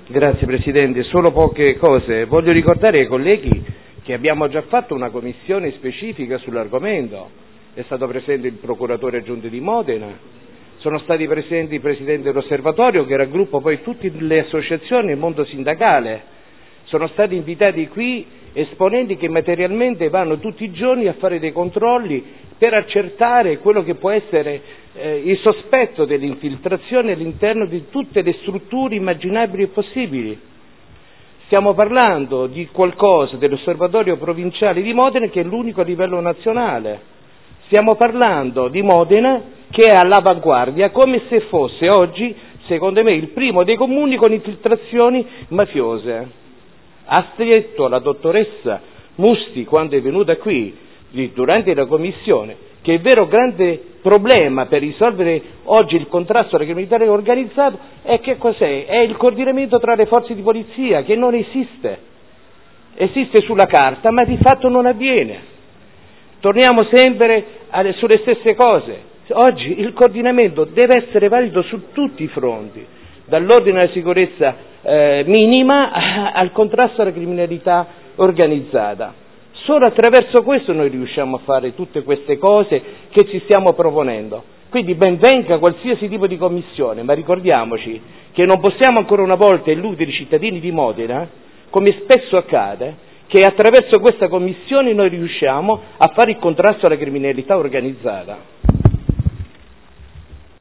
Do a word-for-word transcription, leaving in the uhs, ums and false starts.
Grazie Presidente, solo poche cose. Voglio ricordare ai colleghi che abbiamo già fatto una commissione specifica sull'argomento. È stato presente il procuratore aggiunto di Modena, sono stati presenti il Presidente dell'Osservatorio che raggruppa poi tutte le associazioni e il mondo sindacale, sono stati invitati qui esponenti che materialmente vanno tutti i giorni a fare dei controlli per accertare quello che può essere eh, il sospetto dell'infiltrazione all'interno di tutte le strutture immaginabili e possibili. Stiamo parlando di qualcosa dell'Osservatorio Provinciale di Modena che è l'unico a livello nazionale. Stiamo parlando di Modena che è all'avanguardia, come se fosse oggi, secondo me, il primo dei comuni con infiltrazioni mafiose. Ha detto la dottoressa Musti quando è venuta qui durante la commissione che il vero grande problema per risolvere oggi il contrasto alla criminalità organizzata è che cos'è? È il coordinamento tra le forze di polizia che non esiste, esiste sulla carta ma di fatto non avviene. Torniamo sempre alle, sulle stesse cose. Oggi il coordinamento deve essere valido su tutti i fronti, dall'ordine alla sicurezza eh, minima al contrasto alla criminalità organizzata. Solo attraverso questo noi riusciamo a fare tutte queste cose che ci stiamo proponendo. Quindi ben venga qualsiasi tipo di commissione, ma ricordiamoci che non possiamo ancora una volta illudere i cittadini di Modena, come spesso accade, che attraverso questa commissione noi riusciamo a fare il contrasto alla criminalità organizzata.